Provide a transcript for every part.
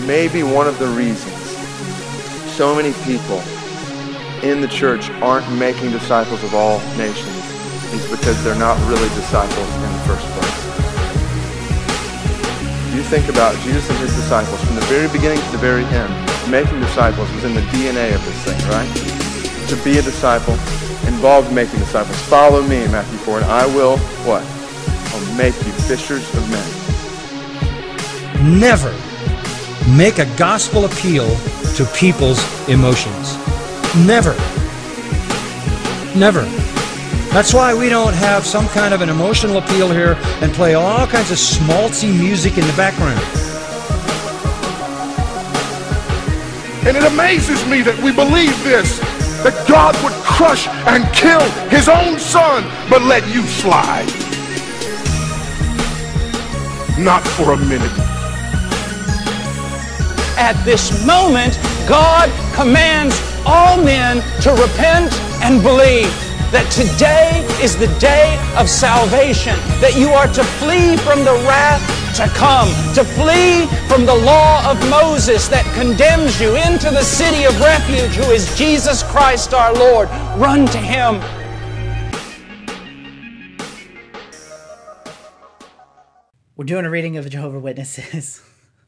maybe one of the reasons so many people in the church aren't making disciples of all nations is because they're not really disciples in the first place. You think about Jesus and his disciples from the very beginning to the very end. Making disciples was in the DNA of this thing, right? To be a disciple, involved in making disciples. Follow me, Matthew 4, and I will, what? I'll make you fishers of men. Never make a gospel appeal to people's emotions. Never. Never. That's why we don't have some kind of an emotional appeal here and play all kinds of schmaltzy music in the background. And it amazes me that we believe this, that God would crush and kill his own son, but let you slide. Not for a minute. At this moment, God commands all men to repent and believe that today is the day of salvation, that you are to flee from the wrath to come, to flee from the law of Moses that condemns you into the city of refuge, who is Jesus Christ our Lord. Run to him. We're doing a reading of the Jehovah's Witnesses.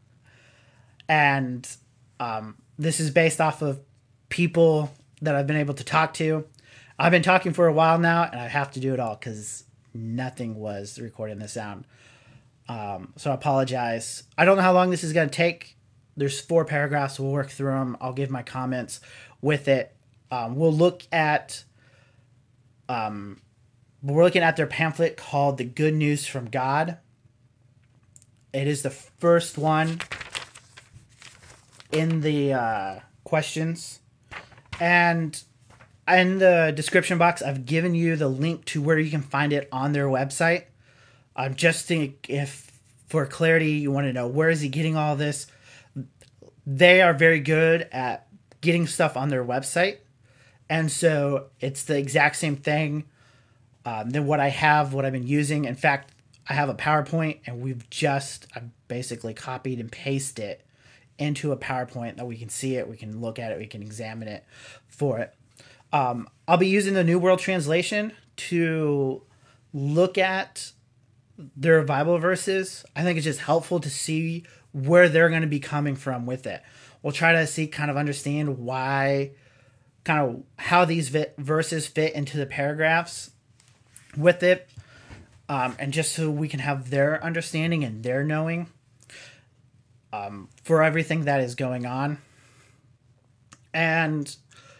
And this is based off of people that I've been able to talk to. I've been talking for a while now, and I have to do it all because nothing was recording the sound. So I apologize. I don't know how long this is going to take. There's 4 paragraphs. We'll work through them. I'll give my comments with it. We're looking at their pamphlet called The Good News from God. It is the first one in the questions. And in the description box, I've given you the link to where you can find it on their website. Just think, if for clarity you want to know where is he getting all this, they are very good at getting stuff on their website. And so it's the exact same thing than what I've been using. In fact, I have a PowerPoint, and I basically copied and pasted it into a PowerPoint that we can see it, we can look at it, we can examine it for it. I'll be using the New World Translation to look at their Bible verses. I think it's just helpful to see where they're going to be coming from with it. We'll try to understand why, how these verses fit into the paragraphs with it. And just so we can have their understanding and their knowing for everything that is going on. And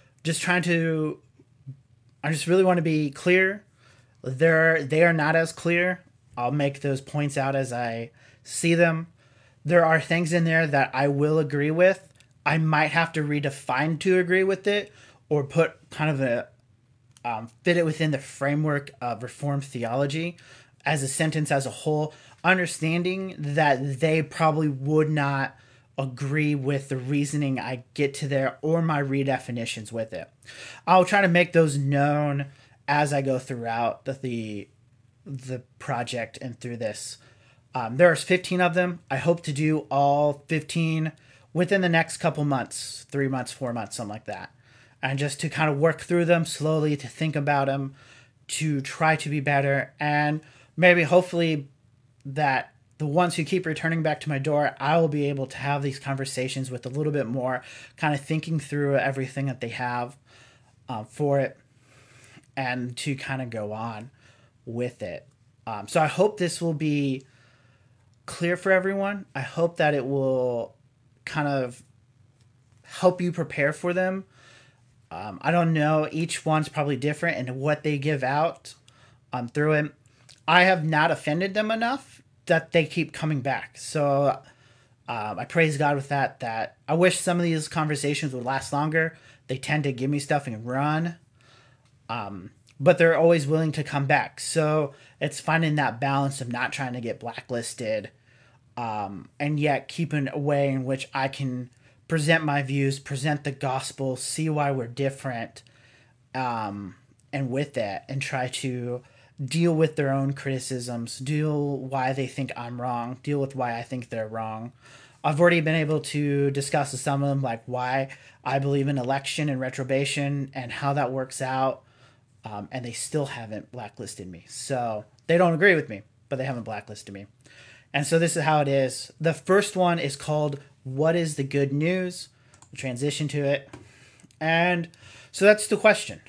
I just really want to be clear. They are not as clear. I'll make those points out as I see them. There are things in there that I will agree with. I might have to redefine to agree with it, or put fit it within the framework of Reformed theology as a sentence as a whole, understanding that they probably would not agree with the reasoning I get to there or my redefinitions with it. I'll try to make those known as I go throughout the project and through this. There's 15 of them. I hope to do all 15 within the next couple months, 3 months, 4 months, something like that. And just to kind of work through them slowly, to think about them, to try to be better, and maybe hopefully that the ones who keep returning back to my door, I will be able to have these conversations with a little bit more kind of thinking through everything that they have for it, and to kind of go on with it. So I hope this will be clear for everyone. I hope that it will kind of help you prepare for them. I don't know. Each one's probably different in what they give out through it. I have not offended them enough that they keep coming back. So I praise God with that. That I wish some of these conversations would last longer. They tend to give me stuff and run. But they're always willing to come back. So it's finding that balance of not trying to get blacklisted, and yet keeping a way in which I can present my views, present the gospel, see why we're different, and with that, and try to deal with their own criticisms, deal why they think I'm wrong, deal with why I think they're wrong, I've already been able to discuss with some of them, like why I believe in election and retrobation and how that works out. And they still haven't blacklisted me. So they don't agree with me, but they haven't blacklisted me. And so this is how it is. The first one is called What is the Good News? We'll transition to it. And so that's the question.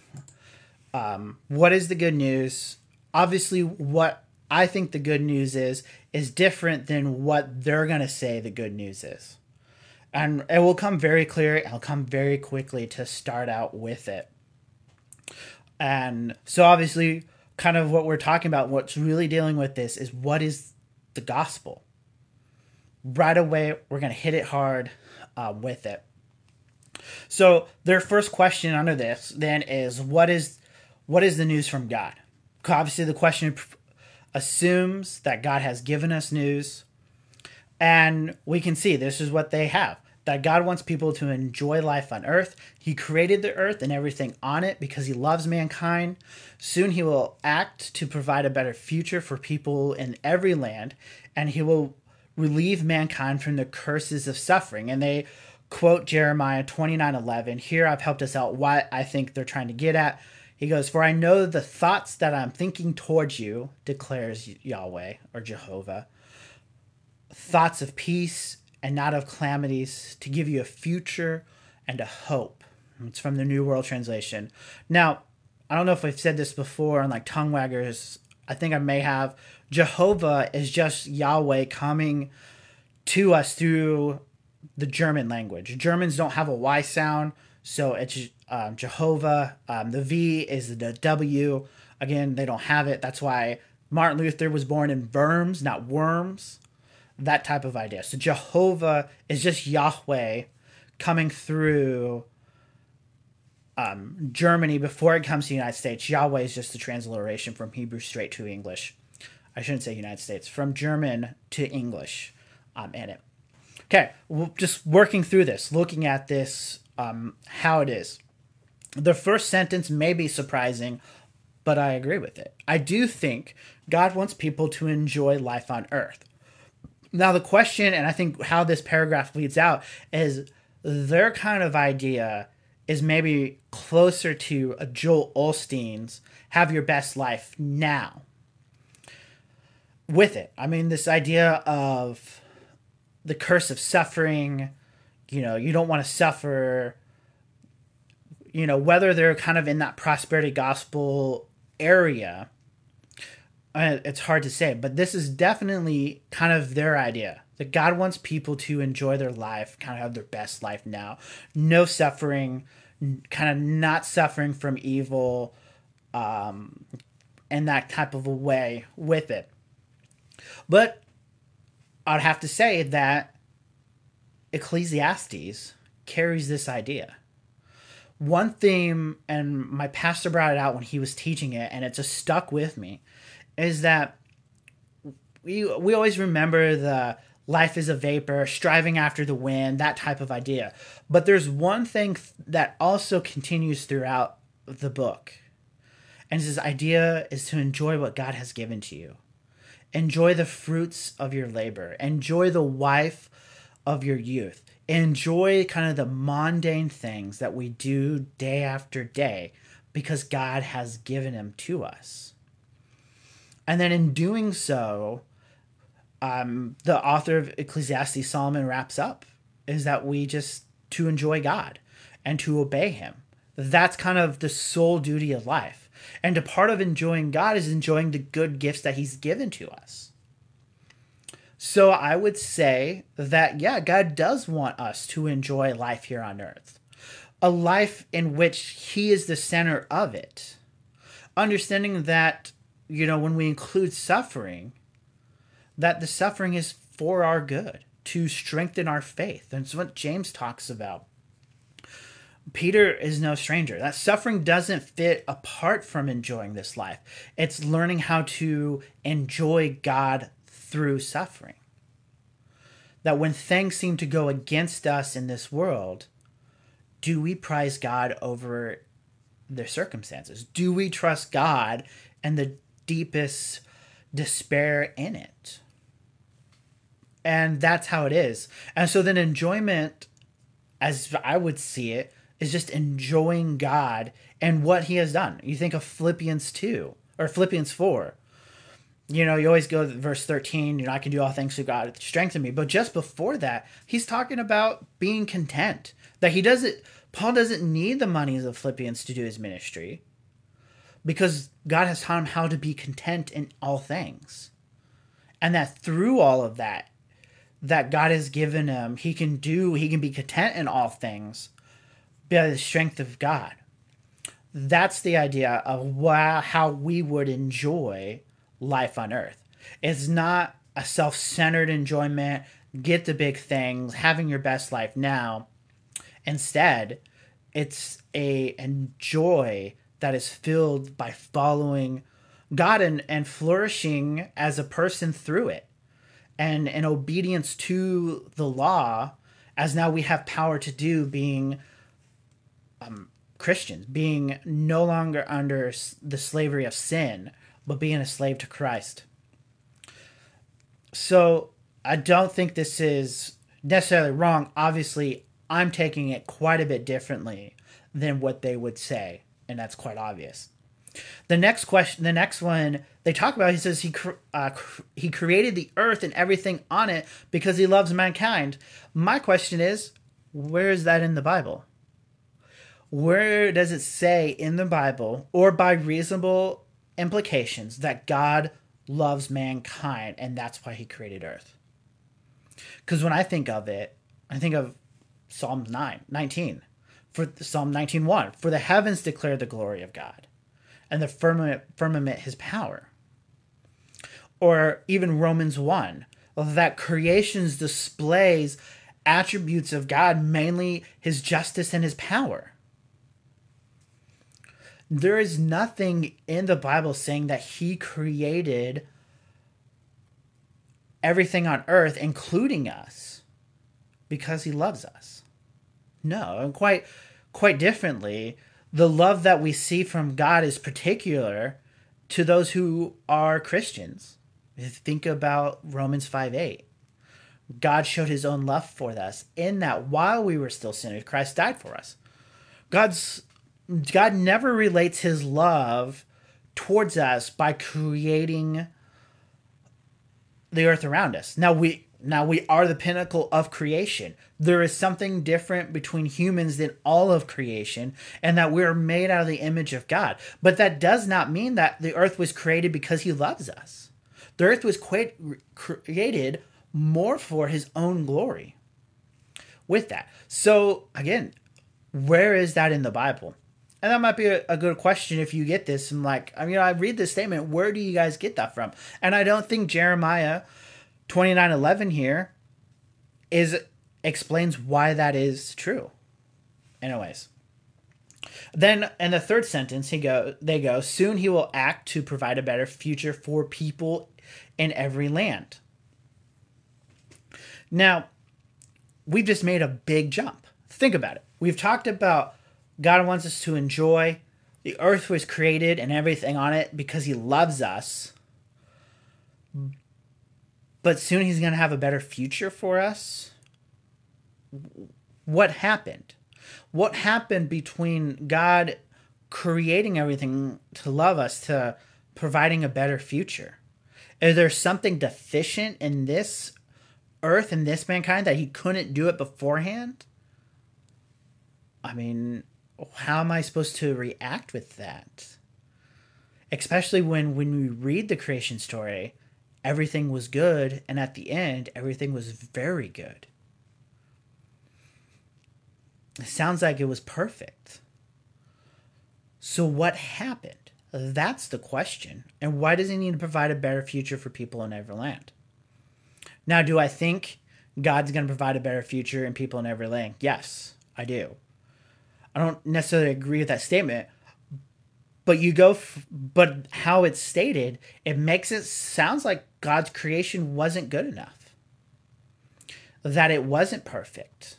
What is the good news? Obviously, what I think the good news is different than what they're going to say the good news is. And it will come very clear. I'll come very quickly to start out with it. And so obviously, kind of what we're talking about, what's really dealing with this is what is the gospel? Right away, we're going to hit it hard with it. So their first question under this then is, what is the news from God? Obviously, the question assumes that God has given us news. And we can see this is what they have. That God wants people to enjoy life on earth. He created the earth and everything on it because he loves mankind. Soon he will act to provide a better future for people in every land. And he will relieve mankind from the curses of suffering. And they quote Jeremiah 29:11. Here I've helped us out what I think they're trying to get at. He goes, "For I know the thoughts that I'm thinking towards you, declares Yahweh or Jehovah, thoughts of peace and not of calamities, to give you a future and a hope." It's from the New World Translation. Now, I don't know if I've said this before on like Tongue Waggers. I think I may have. Jehovah is just Yahweh coming to us through the German language. Germans don't have a Y sound, so it's Jehovah. The V is the W. Again, they don't have it. That's why Martin Luther was born in Worms, not worms. That type of idea. So Jehovah is just Yahweh coming through Germany before it comes to the United States. Yahweh is just the transliteration from Hebrew straight to English. I shouldn't say United States. From German to English in it. Okay, well, just working through this, looking at this, how it is. The first sentence may be surprising, but I agree with it. I do think God wants people to enjoy life on earth. Now the question, and I think how this paragraph leads out, is their kind of idea is maybe closer to a Joel Osteen's "Have Your Best Life Now." With it, I mean, this idea of the curse of suffering, you don't want to suffer, whether they're kind of in that prosperity gospel area, it's hard to say, but this is definitely kind of their idea, that God wants people to enjoy their life, kind of have their best life now. No suffering, kind of not suffering from evil, in that type of a way with it. But I'd have to say that Ecclesiastes carries this idea. One theme, and my pastor brought it out when he was teaching it, and it just stuck with me, is that we always remember the life is a vapor, striving after the wind, that type of idea. But there's one thing that also continues throughout the book. And this idea is to enjoy what God has given to you. Enjoy the fruits of your labor. Enjoy the wife of your youth. Enjoy kind of the mundane things that we do day after day because God has given them to us. And then in doing so, the author of Ecclesiastes, Solomon, wraps up, is that we just to enjoy God and to obey him. That's kind of the sole duty of life. And a part of enjoying God is enjoying the good gifts that he's given to us. So I would say that, yeah, God does want us to enjoy life here on earth. A life in which he is the center of it. Understanding that, when we include suffering, that the suffering is for our good, to strengthen our faith. And it's what James talks about. Peter is no stranger. That suffering doesn't fit apart from enjoying this life. It's learning how to enjoy God through suffering. That when things seem to go against us in this world, do we prize God over their circumstances? Do we trust God and the deepest despair in it? And that's how it is. And so then enjoyment, as I would see it, is just enjoying God and what he has done. You think of Philippians 2 or Philippians 4. You know, you always go to verse 13, you know, I can do all things through God that strengthen me. But just before that, he's talking about being content. That Paul doesn't need the money of the Philippians to do his ministry, because God has taught him how to be content in all things. And that through all of that God has given him, he can be content in all things by the strength of God. That's the idea of how we would enjoy life on earth. It's not a self-centered enjoyment, get the big things, having your best life now. Instead, it's a joy that is filled by following God and flourishing as a person through it. And in obedience to the law, as now we have power to do, being Christians, being no longer under the slavery of sin, but being a slave to Christ. So I don't think this is necessarily wrong. Obviously, I'm taking it quite a bit differently than what they would say, and that's quite obvious. The next one they talk about, he says he created the earth and everything on it because he loves mankind. My question is, where is that in the Bible? Where does it say in the Bible, or by reasonable implications, that God loves mankind and that's why he created earth? Because when I think of it, I think of Psalm 19. For Psalm 19:1, for the heavens declare the glory of God, and the firmament his power. Or even Romans 1, that creation displays attributes of God, mainly his justice and his power. There is nothing in the Bible saying that he created everything on earth, including us, because he loves us. No, and quite differently, the love that we see from God is particular to those who are Christians. Think about Romans 5:8. God showed his own love for us in that while we were still sinners, Christ died for us. God never relates his love towards us by creating the earth around us. Now we are the pinnacle of creation. There is something different between humans than all of creation, and that we're made out of the image of God. But that does not mean that the earth was created because he loves us. The earth was created more for his own glory. With that. So, again, where is that in the Bible? And that might be a good question if you get this. And I read this statement, where do you guys get that from? And I don't think Jeremiah 29:11 here explains why that is true. Anyways. Then in the third sentence, they go, soon he will act to provide a better future for people in every land. Now, we've just made a big jump. Think about it. We've talked about God wants us to enjoy. The earth was created and everything on it because he loves us. But soon he's going to have a better future for us. What happened? What happened between God creating everything to love us to providing a better future? Is there something deficient in this earth and this mankind that he couldn't do it beforehand? I mean, how am I supposed to react with that? Especially when we read the creation story, everything was good, and at the end, everything was very good. It sounds like it was perfect. So what happened? That's the question. And why does he need to provide a better future for people in every land? Now, do I think God's going to provide a better future in people in every land? Yes, I do. I don't necessarily agree with that statement, but but how it's stated, it makes it sounds like God's creation wasn't good enough, that it wasn't perfect.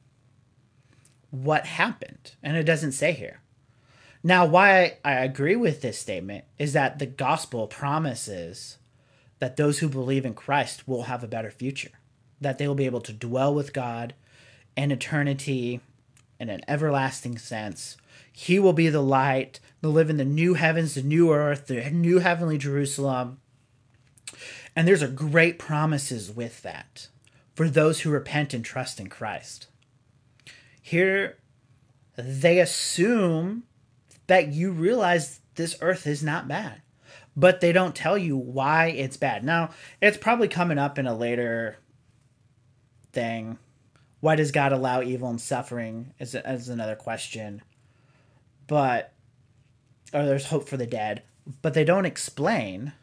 What happened? And it doesn't say here. Now, why I agree with this statement is that the gospel promises that those who believe in Christ will have a better future. that they will be able to dwell with God in eternity in an everlasting sense. He will be the light. They'll live in the new heavens, the new earth, the new heavenly Jerusalem. And there's a great promises with that for those who repent and trust in Christ. Here, they assume that you realize this earth is not bad, but they don't tell you why it's bad. Now, it's probably coming up in a later thing. Why does God allow evil and suffering is another question. Or there's hope for the dead. But they don't explain,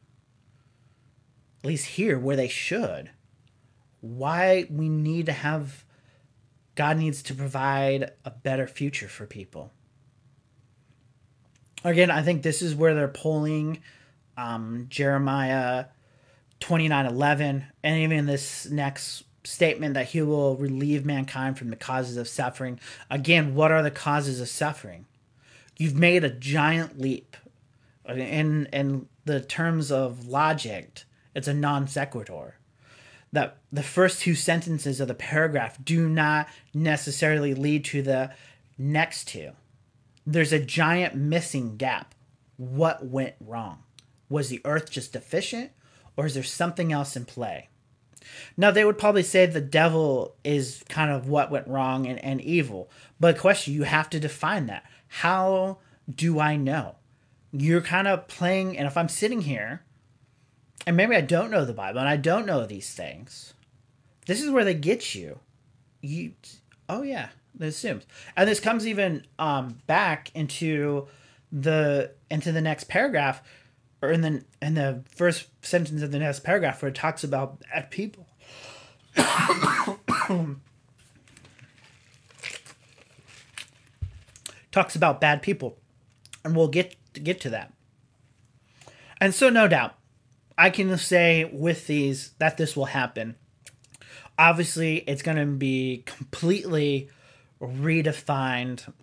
at least here where they should, why we need to have, God needs to provide a better future for people. Again, I think this is where they're pulling Jeremiah 29:11, and even this next statement that he will relieve mankind from the causes of suffering. Again, what are the causes of suffering? You've made a giant leap. In the terms of logic, it's a non sequitur. That the first two sentences of the paragraph do not necessarily lead to the next two. There's a giant missing gap. What went wrong? Was the earth just deficient, or is there something else in play? Now, they would probably say the devil is kind of what went wrong and evil. But the question, you have to define that. How do I know? You're kind of playing, and if I'm sitting here, and maybe I don't know the Bible, and I don't know these things, this is where they get you. Oh yeah, they assumed. And this comes even back into the next paragraph, or in the first sentence of the next paragraph, where it talks about bad people. Talks about bad people, and we'll get to that. And so, no doubt, I can say with these that this will happen. Obviously, it's going to be completely redefined,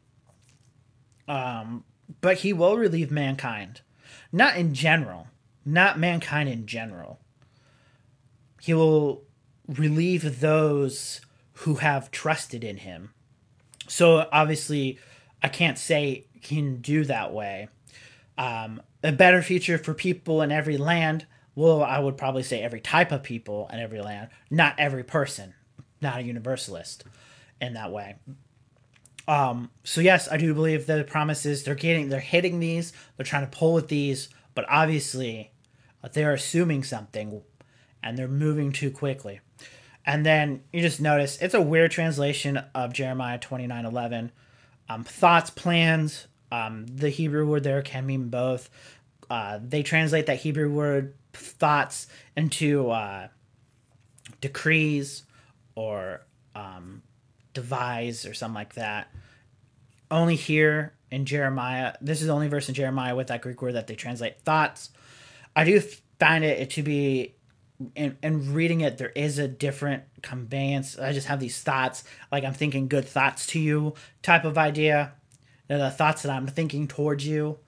but he will relieve mankind. Not in general. Not mankind in general. He will relieve those who have trusted in him. So, obviously, I can't say he can do that way. A better future for people in every land. Well, I would probably say every type of people in every land. Not every person. Not a universalist in that way. So yes, I do believe the promises they're hitting these, they're trying to pull with these, but obviously they're assuming something and they're moving too quickly. And then you just notice it's a weird translation of Jeremiah 29:11. Thoughts, plans, the Hebrew word there can mean both. They translate that Hebrew word thoughts into decrees or devise or something like that. Only here in Jeremiah, this is the only verse in Jeremiah with that Greek word that they translate thoughts. I do find it to be, in reading it, there is a different conveyance. I just have these thoughts, like I'm thinking good thoughts to you type of idea. They're the thoughts that I'm thinking towards you.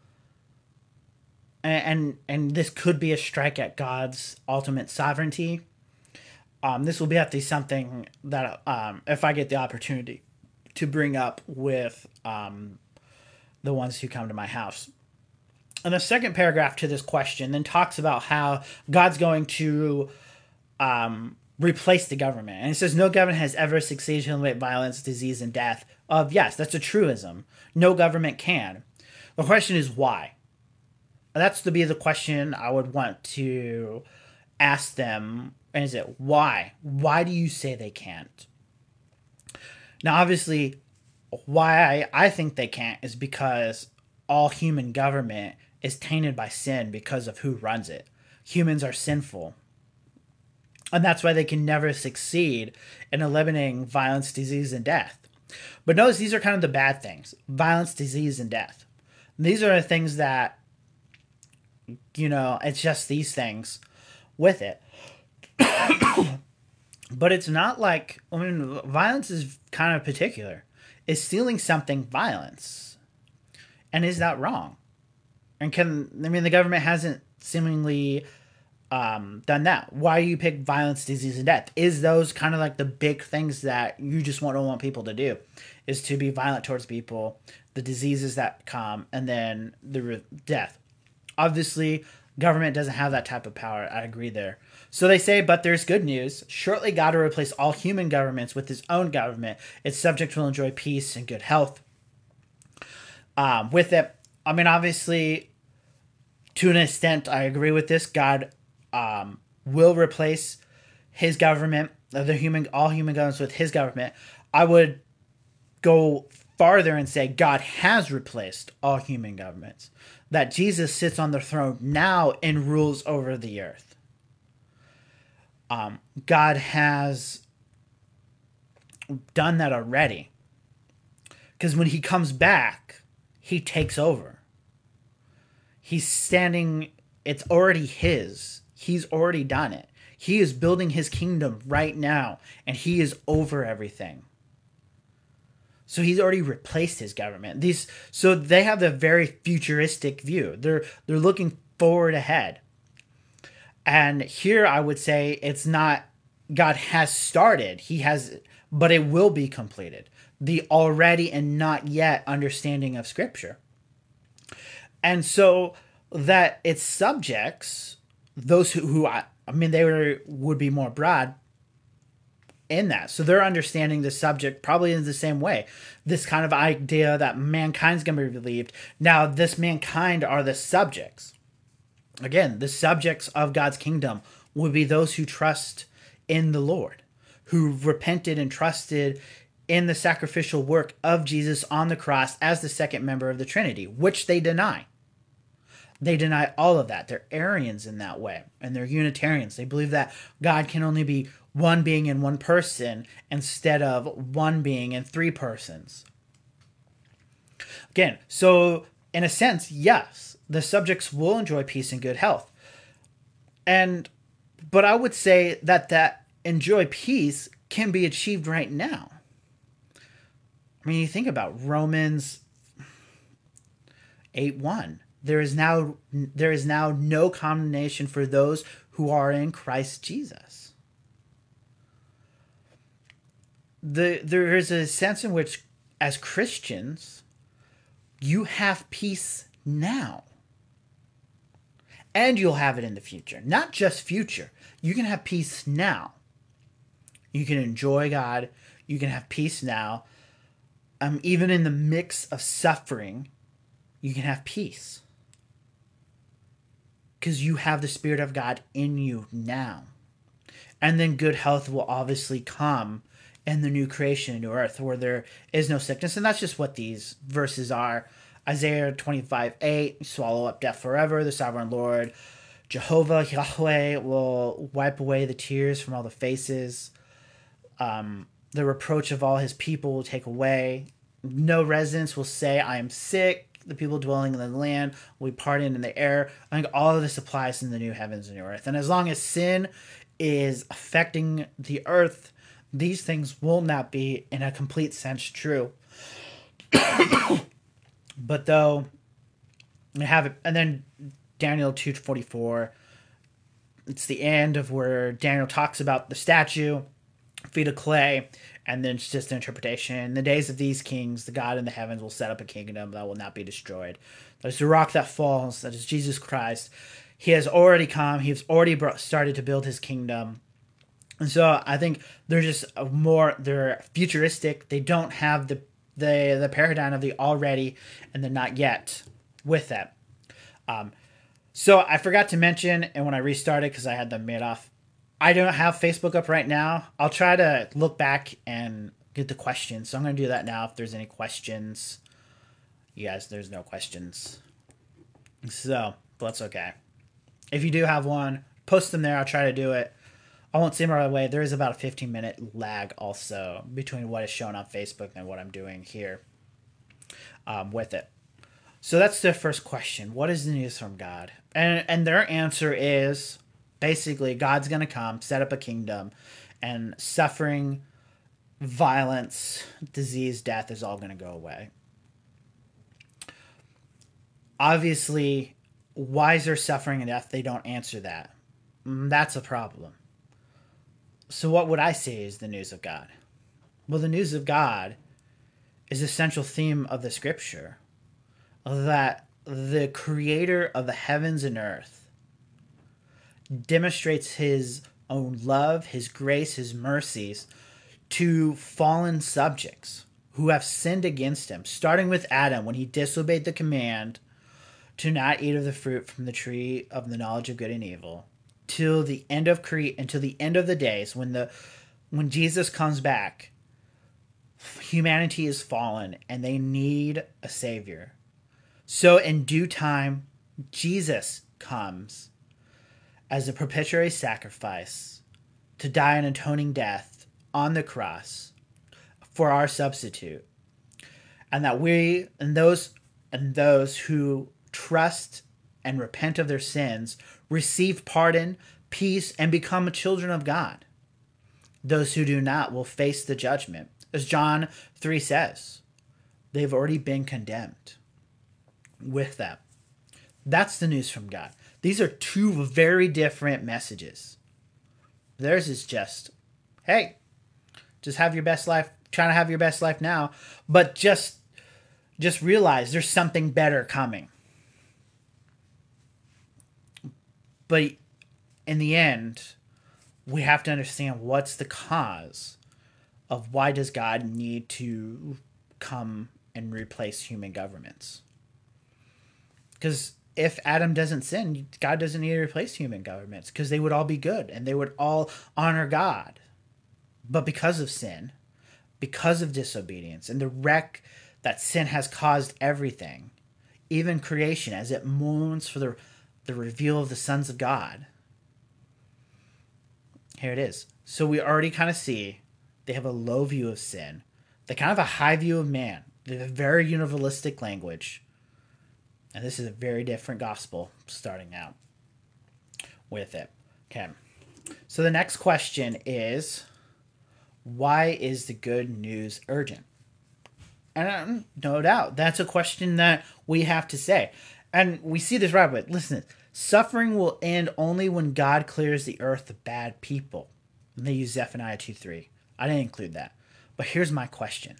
And this could be a strike at God's ultimate sovereignty. This will be at least something that if I get the opportunity to bring up with the ones who come to my house. And the second paragraph to this question then talks about how God's going to replace the government. And it says, no government has ever succeeded to eliminate violence, disease, and death. Yes, that's a truism. No government can. The question is why? That's to be the question I would want to ask them. And is it why? Why do you say they can't? Now, obviously, why I think they can't is because all human government is tainted by sin because of who runs it. Humans are sinful. And that's why they can never succeed in eliminating violence, disease, and death. But notice these are kind of the bad things. Violence, disease, and death. These are the things that, it's just these things with it. But it's not like, violence is kind of particular. Is stealing something violence? And is that wrong? And the government hasn't seemingly done that. Why you pick violence, disease, and death? Is those kind of like the big things that you just don't want people to do? Is to be violent towards people, the diseases that come, and then the death. Obviously, government doesn't have that type of power. I agree there. So they say, but there's good news. Shortly, God will replace all human governments with his own government. Its subjects will enjoy peace and good health. With it, I mean, obviously, to an extent, I agree with this. God will replace his government, all human governments with his government. I would go farther and say God has replaced all human governments. That Jesus sits on the throne now and rules over the earth. God has done that already. Because when he comes back, he takes over. He's standing, it's already his. He's already done it. He is building his kingdom right now, and he is over everything. So he's already replaced his government. So they have a very futuristic view. They're looking forward ahead. And here I would say it's not God has started. He has, but it will be completed. The already and not yet understanding of Scripture. And so that its subjects, those who I mean, they would be more broad in that. So they're understanding the subject probably in the same way. This kind of idea that mankind's going to be relieved. Now, this mankind are the subjects. Again, the subjects of God's kingdom would be those who trust in the Lord, who repented and trusted in the sacrificial work of Jesus on the cross as the second member of the Trinity, which they deny. They deny all of that. They're Arians in that way, and they're Unitarians. They believe that God can only be one being in one person instead of one being in three persons. Again, so in a sense, yes, the subjects will enjoy peace and good health. But I would say that enjoy peace can be achieved right now. I mean, you think about Romans 8:1. There is now no condemnation for those who are in Christ Jesus. There is a sense in which, as Christians, you have peace now. And you'll have it in the future. Not just future. You can have peace now. You can enjoy God. You can have peace now. Even in the mix of suffering, you can have peace. Because you have the Spirit of God in you now. And then good health will obviously come in the new creation, new earth, where there is no sickness. And that's just what these verses are. Isaiah 25:8, swallow up death forever. The sovereign Lord, Jehovah, Yahweh, will wipe away the tears from all the faces. The reproach of all his people will take away. No residents will say, I am sick. The people dwelling in the land will be pardoned in the air. I think all of this applies in the new heavens and new earth. And as long as sin is affecting the earth, these things will not be in a complete sense true. But though we have it, and then Daniel 2:44, it's the end of where Daniel talks about the statue, feet of clay, and then it's just an interpretation. In the days of these kings, the God in the heavens will set up a kingdom that will not be destroyed. That is the rock that falls, that is Jesus Christ. He has already come. He has already started to build his kingdom. And so I think they're just they're futuristic. They don't have the paradigm of the already and the not yet with that. So I forgot to mention, and when I restarted, because I had them made off, I don't have Facebook up right now. I'll try to look back and get the questions. So I'm going to do that now if there's any questions. You guys, there's no questions. So, but that's okay. If you do have one, post them there. I'll try to do it. I won't see them right away. There is about a 15-minute lag also between what is shown on Facebook and what I'm doing here with it. So that's the first question. What is the news from God? And their answer is basically God's going to come, set up a kingdom, and suffering, violence, disease, death is all going to go away. Obviously, why is there suffering and death? They don't answer that. That's a problem. So what would I say is the news of God? Well, the news of God is the central theme of the scripture, that the creator of the heavens and earth demonstrates his own love, his grace, his mercies to fallen subjects who have sinned against him, starting with Adam when he disobeyed the command to not eat of the fruit from the tree of the knowledge of good and evil, till the end of until the end of the days when Jesus comes back. Humanity is fallen and they need a savior. So in due time, Jesus comes as a propitiatory sacrifice to die an atoning death on the cross for our substitute. And that we and those who trust and repent of their sins receive pardon, peace, and become children of God. Those who do not will face the judgment. As John 3 says, they've already been condemned with them. That's the news from God. These are two very different messages. Theirs is just, hey, just have your best life, trying to have your best life now, but just realize there's something better coming. But in the end, we have to understand what's the cause of why does God need to come and replace human governments? Because if Adam doesn't sin, God doesn't need to replace human governments because they would all be good and they would all honor God. But because of sin, because of disobedience and the wreck that sin has caused everything, even creation as it mourns for the reveal of the sons of God. Here it is. So we already kind of see they have a low view of sin. They kind of have a high view of man. They have a very universalistic language. And this is a very different gospel starting out with it. Okay. So the next question is, why is the good news urgent? And no doubt, that's a question that we have to say. And we see this right away. Listen, suffering will end only when God clears the earth of bad people. And they use Zephaniah 2:3. I didn't include that. But here's my question.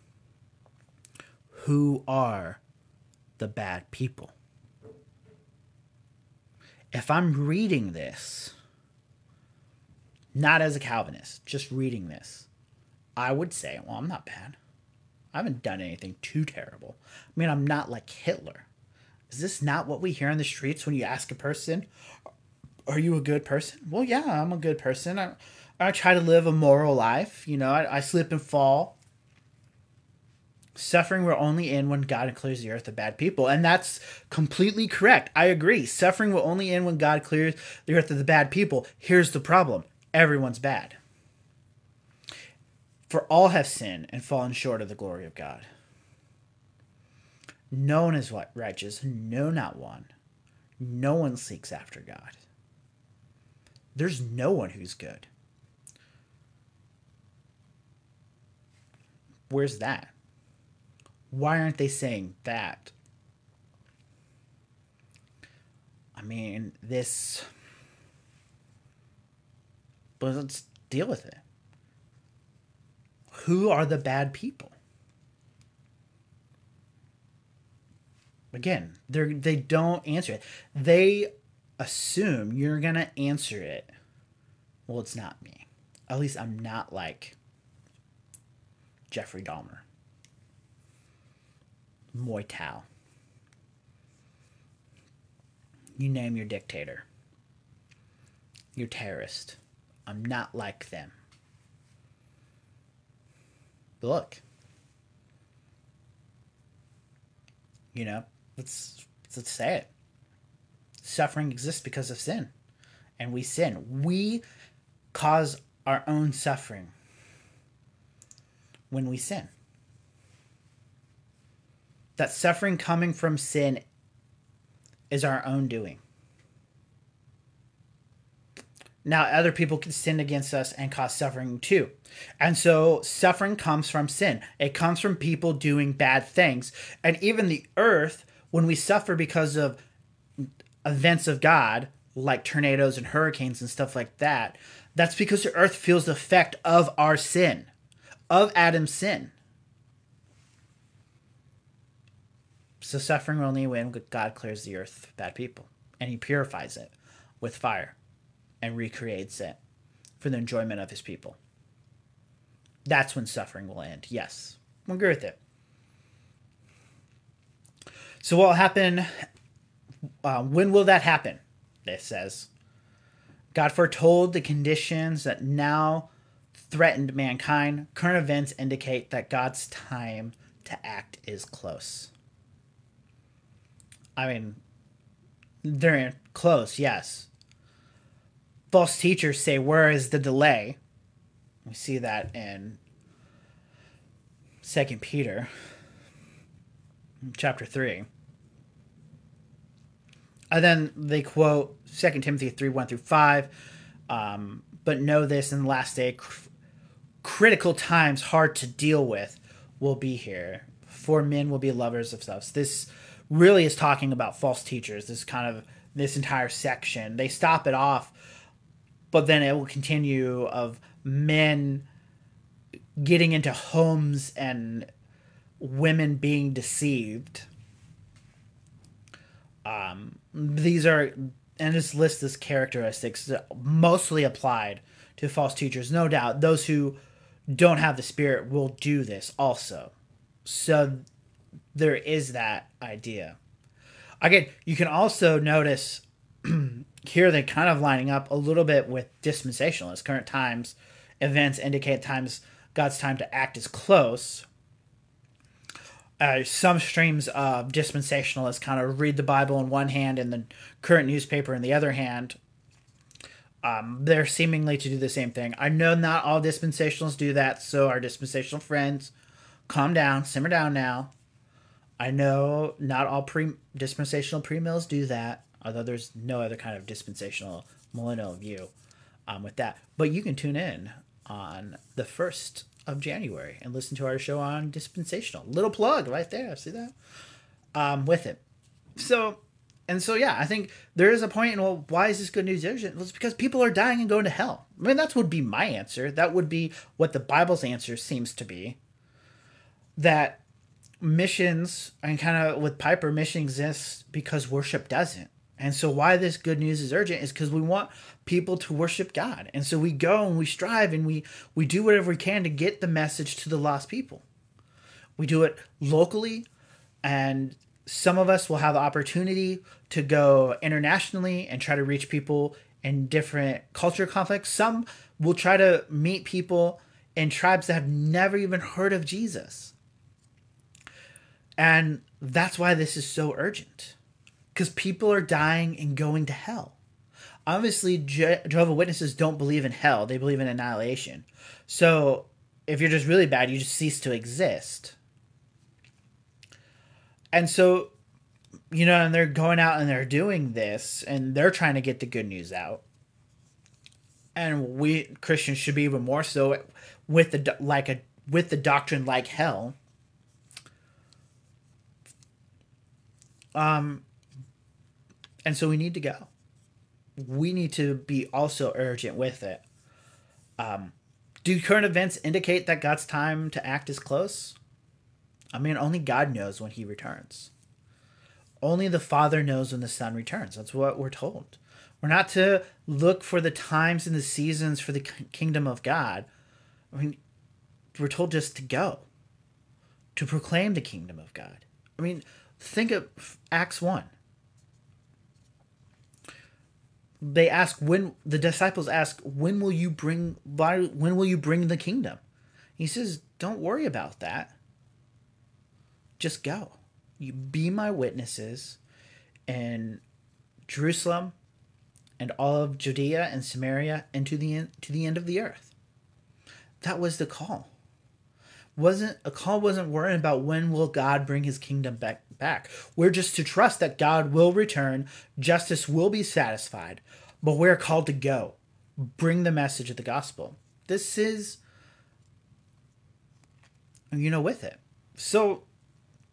Who are the bad people? If I'm reading this, not as a Calvinist, just reading this, I would say, well, I'm not bad. I haven't done anything too terrible. I mean, I'm not like Hitler. Is this not what we hear on the streets when you ask a person, are you a good person? Well, yeah, I'm a good person. I try to live a moral life. You know, I slip and fall. Suffering will only end when God clears the earth of bad people. And that's completely correct. I agree. Suffering will only end when God clears the earth of the bad people. Here's the problem. Everyone's bad. For all have sinned and fallen short of the glory of God. No one is righteous, no, not one. No one seeks after God. There's no one who's good. Where's that? Why aren't they saying that? I mean, this... But let's deal with it. Who are the bad people? Again, they don't answer it. They assume you're going to answer it. Well, it's not me. At least I'm not like Jeffrey Dahmer. Muay Thai. You name your dictator. Your terrorist. I'm not like them. But look. You know, let's say it. Suffering exists because of sin. And we sin. We cause our own suffering when we sin. That suffering coming from sin is our own doing. Now, other people can sin against us and cause suffering too. And so suffering comes from sin. It comes from people doing bad things. And even the earth, when we suffer because of events of God, like tornadoes and hurricanes and stuff like that, that's because the earth feels the effect of our sin, of Adam's sin. So suffering will only when God clears the earth of bad people, and he purifies it with fire and recreates it for the enjoyment of his people. That's when suffering will end. Yes, I agree with it. So what will happen? When will that happen? It says, God foretold the conditions that now threatened mankind. Current events indicate that God's time to act is close. I mean, they're close, yes. False teachers say, where is the delay? We see that in 2 Peter chapter 3. And then they quote 2 Timothy 3, 1 through 5. But know this, in the last day, critical times hard to deal with will be here. For men will be lovers of self. This really is talking about false teachers. This entire section. They stop it off, but then it will continue of men getting into homes and women being deceived. These are, and this list is characteristics mostly applied to false teachers. No doubt those who don't have the Spirit will do this also. So there is that idea. Again, you can also notice here they're kind of lining up a little bit with dispensationalists. Current times, events indicate God's time to act is close. Some streams of dispensationalists kind of read the Bible in one hand and the current newspaper in the other hand. They're seemingly to do the same thing. I know not all dispensationalists do that, so our dispensational friends, calm down, simmer down now. I know not all dispensational premills do that, although there's no other kind of dispensational millennial view with that. But you can tune in on the 1st of January and listen to our show on dispensational. Little plug right there. See that? With it. So yeah, I think there is a point in, well, why is this good news urgent? Well, it's because people are dying and going to hell. I mean, that would be my answer. That would be what the Bible's answer seems to be. That missions, and kind of with Piper, mission exists because worship doesn't. And so why this good news is urgent is because we want people to worship God. And so we go and we strive and we do whatever we can to get the message to the lost people. We do it locally, and some of us will have the opportunity to go internationally and try to reach people in different culture conflicts. Some will try to meet people in tribes that have never even heard of Jesus. And that's why this is so urgent. Because people are dying and going to hell. Obviously, Jehovah's Witnesses don't believe in hell. They believe in annihilation. So, if you're just really bad, you just cease to exist. And so, and they're going out and they're doing this, and they're trying to get the good news out. And we Christians should be even more so with the doctrine like hell. And so we need to go. We need to be also urgent with it. Do current events indicate that God's time to act is close? I mean, only God knows when he returns. Only the Father knows when the Son returns. That's what we're told. We're not to look for the times and the seasons for the kingdom of God. I mean, we're told just to go. To proclaim the kingdom of God. I mean, think of Acts 1. They ask, when the disciples ask, when will you bring the kingdom? He says, don't worry about that. Just go. You be my witnesses in Jerusalem and all of Judea and Samaria and to the end of the earth. That was the call. Wasn't worrying about when will God bring his kingdom back. We're just to trust that God will return, justice will be satisfied, but we're called to go, bring the message of the gospel. This is, with it. So,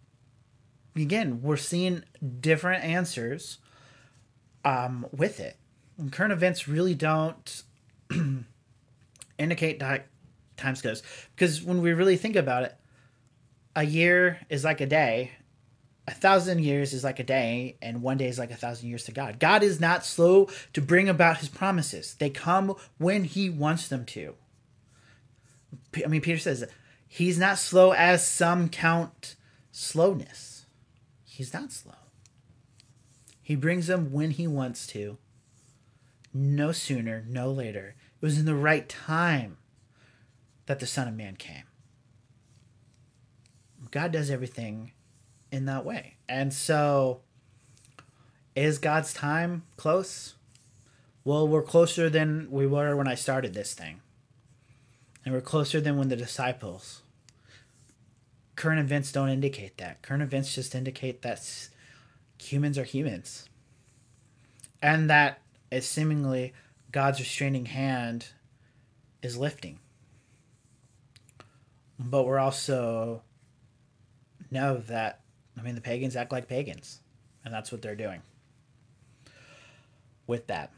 again, we're seeing different answers with it. current events really don't indicate time scales. Because when we really think about it, a year is like a day, 1,000 years is like a day, and one day is like 1,000 years to God. God is not slow to bring about his promises. They come when he wants them to. I mean, Peter says he's not slow as some count slowness. He's not slow. He brings them when he wants to. No sooner, no later. It was in the right time that the Son of Man came. God does everything in that way. And so, is God's time close? Well, we're closer than we were when I started this thing. And we're closer than when the disciples. Current events don't indicate that. Current events just indicate that humans are humans. And that is seemingly God's restraining hand is lifting. But we're also know that, I mean, the pagans act like pagans. And that's what they're doing with that.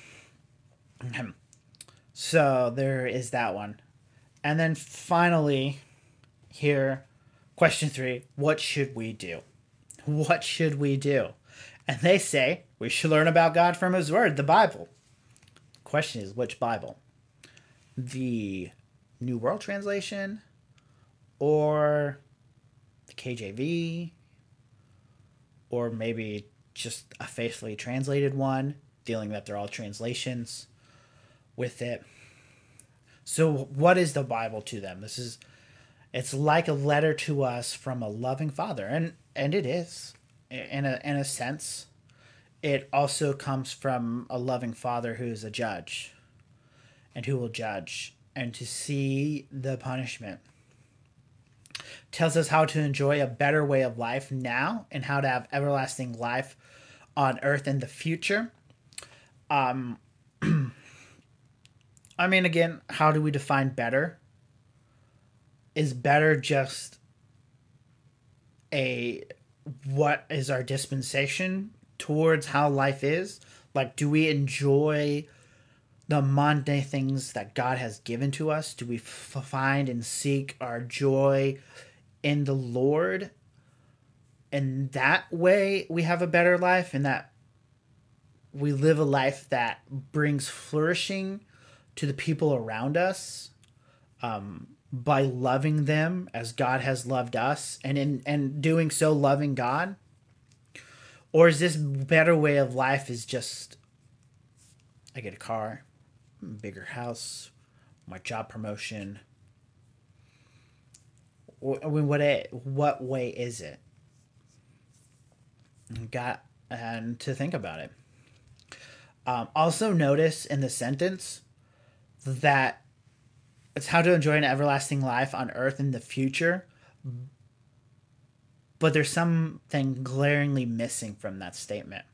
So there is that one. And then finally, here, question 3, what should we do? What should we do? And they say we should learn about God from his word, the Bible. The question is, which Bible? The New World Translation or the KJV, or maybe just a faithfully translated one, dealing that they're all translations with it. So what is the Bible to them? It's like a letter to us from a loving Father, and it is in a sense. It also comes from a loving Father who is a judge and who will judge, and to see the punishment. Tells us how to enjoy a better way of life now and how to have everlasting life on earth in the future. I mean, again, how do we define better? Is better just what is our dispensation towards how life is? Like, do we enjoy the mundane things that God has given to us? Do we find and seek our joy in the Lord? In that way, we have a better life, and that we live a life that brings flourishing to the people around us, by loving them as God has loved us, and in doing so, loving God? Or is this better way of life is just, I get a car, bigger house, my job promotion? I mean, what way is it? And to think about it. Also notice in the sentence that it's how to enjoy an everlasting life on earth in the future. But there's something glaringly missing from that statement.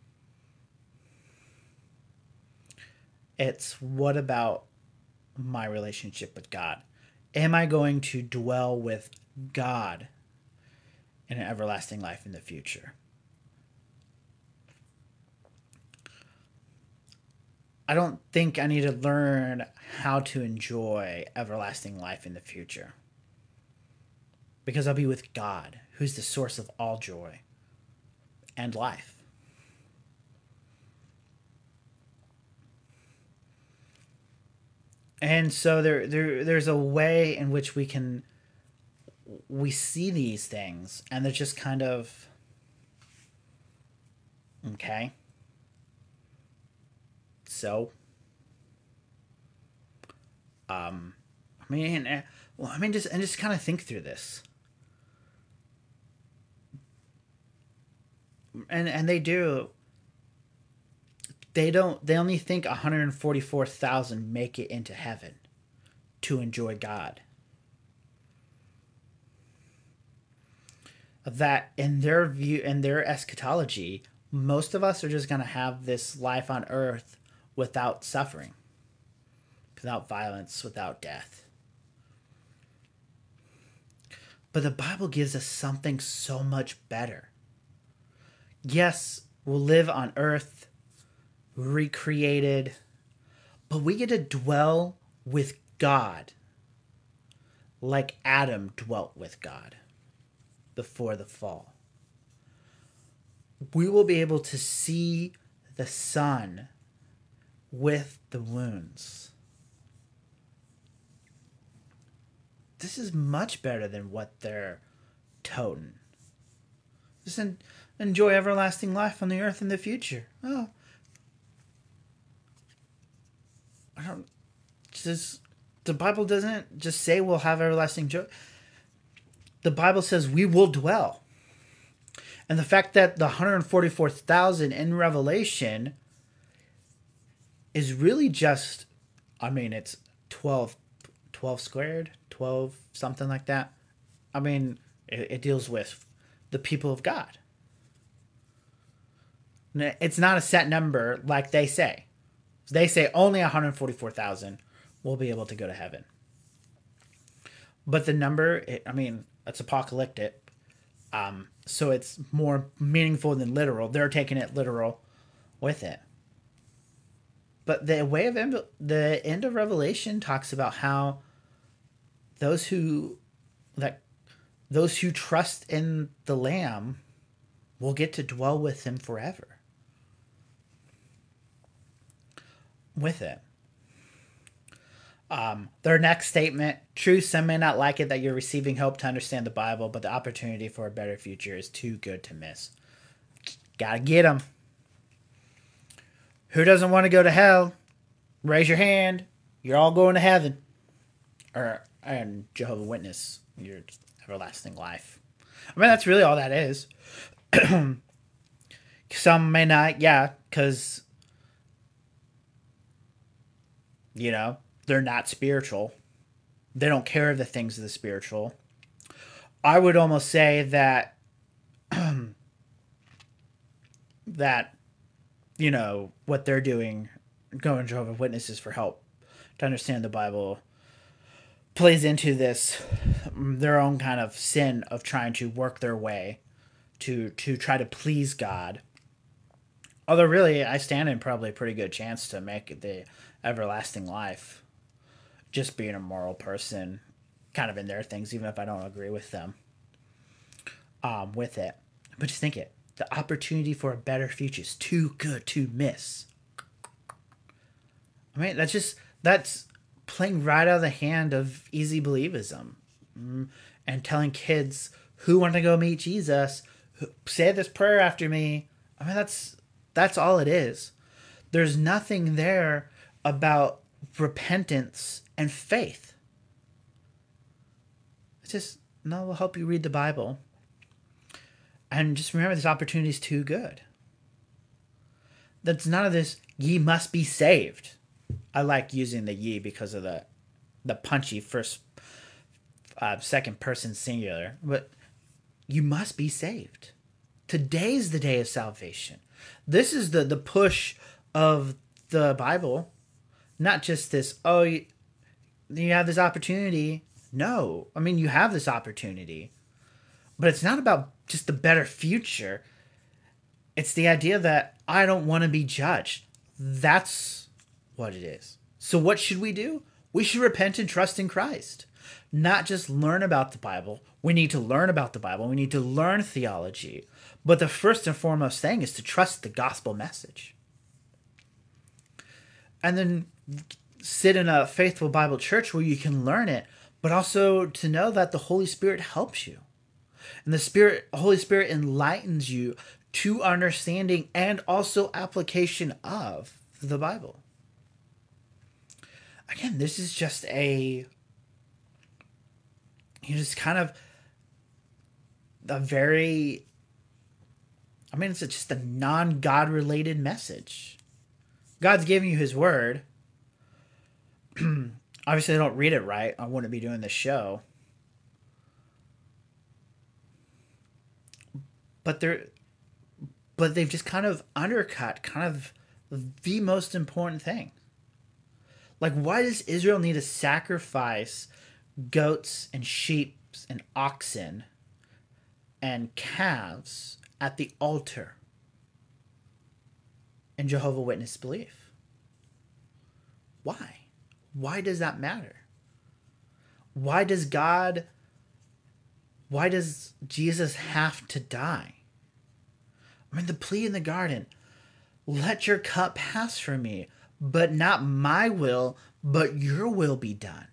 It's, what about my relationship with God? Am I going to dwell with God in an everlasting life in the future? I don't think I need to learn how to enjoy everlasting life in the future, because I'll be with God, who's the source of all joy and life. And so there's a way in which we see these things, and they're just kind of, okay. So, just kind of think through this. And they do. They only think 144,000 make it into heaven to enjoy God. That in their view, in their eschatology, most of us are just going to have this life on earth without suffering, without violence, without death. But the Bible gives us something so much better. Yes, we'll live on earth recreated, but we get to dwell with God like Adam dwelt with God before the fall. We will be able to see the sun with the wounds. This is much better than what they're toting. Just enjoy everlasting life on the earth in the future. Oh, I don't. Just the Bible doesn't just say we'll have everlasting joy. The Bible says we will dwell. And the fact that the 144,000 in Revelation is really just, I mean, it's 12 squared, 12, something like that. I mean, it deals with the people of God. It's not a set number like they say. They say only 144,000 will be able to go to heaven. But the number, it's apocalyptic. So it's more meaningful than literal. They're taking it literal with it. But the end of Revelation talks about how those who trust in the Lamb will get to dwell with him forever. With it. Their next statement, true, some may not like it that you're receiving hope to understand the Bible, but the opportunity for a better future is too good to miss. Gotta get them. Who doesn't want to go to hell? Raise your hand. You're all going to heaven. And Jehovah's Witness, your everlasting life. I mean, that's really all that is. Some may not, yeah, because, they're not spiritual. They don't care the things of the spiritual. I would almost say that, what they're doing, going to Jehovah's Witnesses for help to understand the Bible, plays into this, their own kind of sin of trying to work their way to try to please God. Although really, I stand in probably a pretty good chance to make the everlasting life. Just being a moral person, kind of in their things, even if I don't agree with them with it. But just think it. The opportunity for a better future is too good to miss. I mean, that's playing right out of the hand of easy believism. And telling kids who want to go meet Jesus, say this prayer after me. I mean, that's all it is. There's nothing there about repentance and faith. It's just, no, we'll help you read the Bible. And just remember, this opportunity is too good. That's none of this, ye must be saved. I like using the ye because of the punchy second person singular. But you must be saved. Today's the day of salvation. This is the push of the Bible. Not just this, you have this opportunity. No. I mean, you have this opportunity. But it's not about just the better future. It's the idea that I don't want to be judged. That's what it is. So what should we do? We should repent and trust in Christ. Not just learn about the Bible. We need to learn about the Bible. We need to learn theology. But the first and foremost thing is to trust the gospel message. And then sit in a faithful Bible church where you can learn it, but also to know that the Holy Spirit helps you. And the Holy Spirit enlightens you to understanding and also application of the Bible. Again, this is just it's just a non-God related message. God's giving you his word. Obviously, I don't read it right. I wouldn't be doing this show. But they've just kind of undercut kind of the most important thing. Like, why does Israel need to sacrifice goats and sheep and oxen and calves at the altar? and Jehovah's Witness believe? Why? Why does that matter? Why does Jesus have to die? I mean, the plea in the garden, let your cup pass from me, but not my will, but your will be done.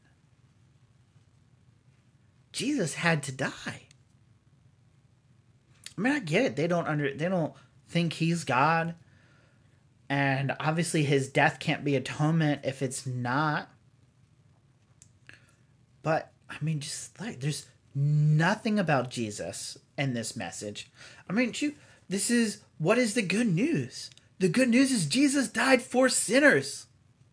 Jesus had to die. I mean, I get it. They don't think he's God. And obviously his death can't be atonement if it's not. But, I mean, just like, there's nothing about Jesus in this message. I mean, what is the good news? The good news is Jesus died for sinners.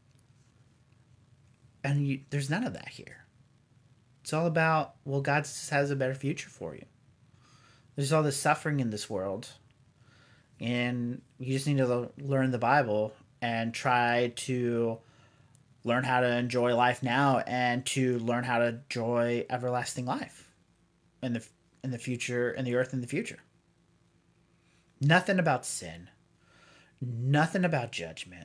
And there's none of that here. It's all about, well, God has a better future for you. There's all this suffering in this world. And you just need to learn the Bible and try to learn how to enjoy life now and to learn how to enjoy everlasting life in the future, in the earth in the future. Nothing about sin. Nothing about judgment.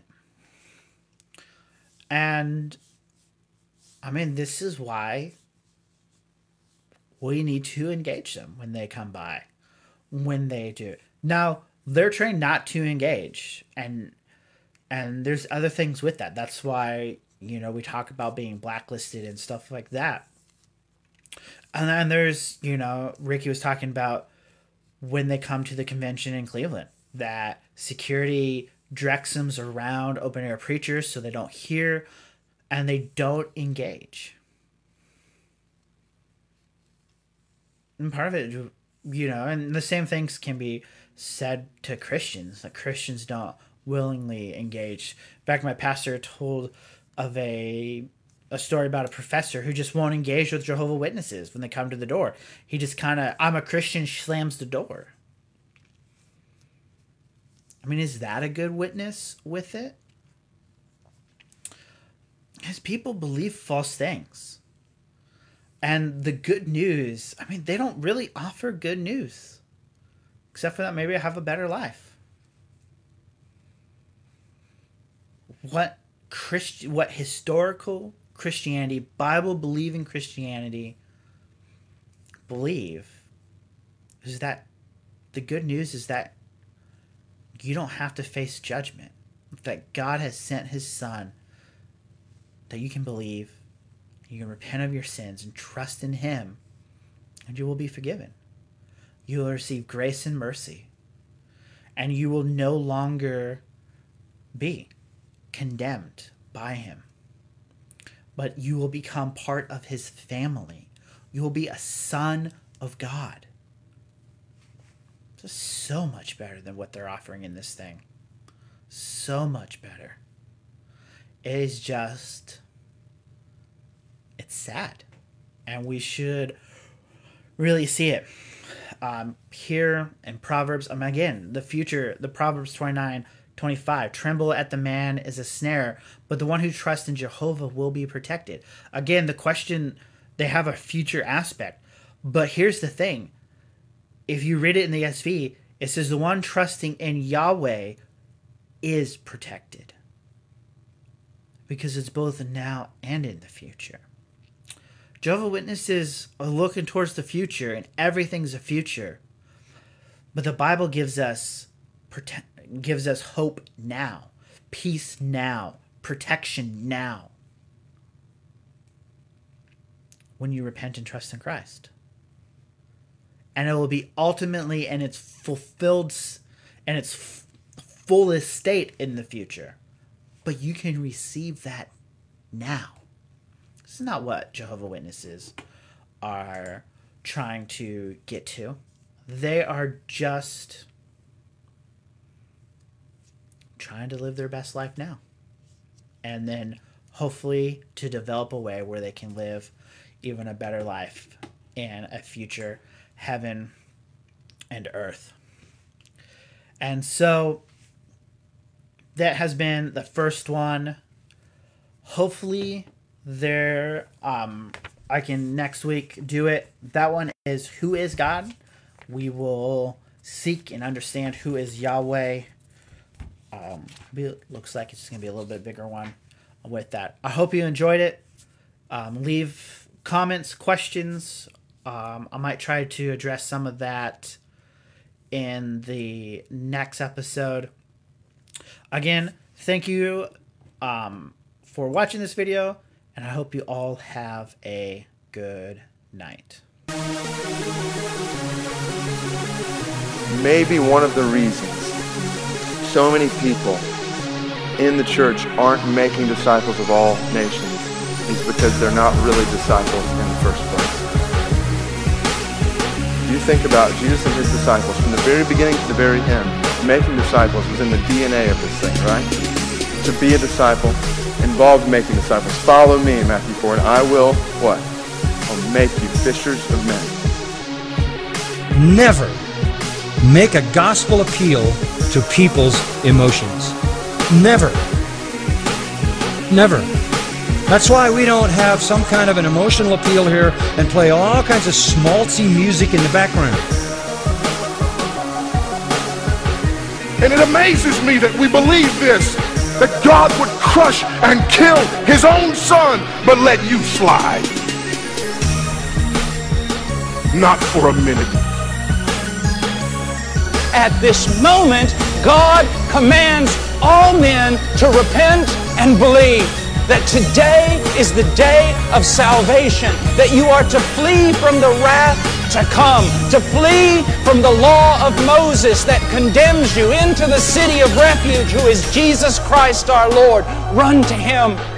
And, I mean, this is why we need to engage them when they come by, when they do. Now, they're trained not to engage, and there's other things with that. That's why, we talk about being blacklisted and stuff like that. And then there's, Ricky was talking about when they come to the convention in Cleveland, that security directs them around open air preachers so they don't hear and they don't engage. And part of it, and the same things can be said to Christians, that Christians don't willingly engage. In fact, my pastor told of a story about a professor who just won't engage with Jehovah's Witnesses when they come to the door. He just kind of, I'm a Christian, slams the door. I mean, is that a good witness with it? Because people believe false things. And the good news, I mean, they don't really offer good news. Except for that, maybe I have a better life. What historical Christianity, Bible-believing Christianity believe is that the good news is that you don't have to face judgment. That God has sent his son, that you can believe, you can repent of your sins and trust in him, and you will be forgiven. You will receive grace and mercy, and you will no longer be condemned by him, but you will become part of his family. You will be a son of God. This is so much better than what they're offering in this thing. So much better. It is just, it's sad. And we should really see it. Here in Proverbs, again, the future, the Proverbs 29:25, tremble at the man is a snare, but the one who trusts in Jehovah will be protected. Again, the question, they have a future aspect. But here's the thing. If you read it in the ESV, it says the one trusting in Yahweh is protected. Because it's both now and in the future. Jehovah's Witnesses are looking towards the future, and everything's a future. But the Bible gives us hope now, peace now, protection now. When you repent and trust in Christ. And it will be ultimately in its fulfilled and its fullest state in the future. But you can receive that now. This is not what Jehovah's Witnesses are trying to get to. They are just trying to live their best life now. And then hopefully to develop a way where they can live even a better life in a future heaven and earth. And so that has been the first one. Hopefully I can next week do it. That one is Who is God? We will seek and understand who is Yahweh Looks like it's going to be a little bit bigger one with that. I hope you enjoyed it. Leave comments, questions. I might try to address some of that in the next episode. Again, thank you for watching this video, and I hope you all have a good night. Maybe one of the reasons so many people in the church aren't making disciples of all nations is because they're not really disciples in the first place. You think about Jesus and his disciples from the very beginning to the very end. Making disciples was in the DNA of this thing, right? To be a disciple involved making disciples. Follow me, Matthew 4, and I will, what? I'll make you fishers of men. Never make a gospel appeal to people's emotions. Never. Never. That's why we don't have some kind of an emotional appeal here and play all kinds of schmaltzy music in the background. And it amazes me that we believe this, that God would crush and kill his own son, but let you slide. Not for a minute. At this moment, God commands all men to repent and believe that today is the day of salvation, that you are to flee from the wrath to come, to flee from the law of Moses that condemns you into the city of refuge, who is Jesus Christ our Lord. Run to him.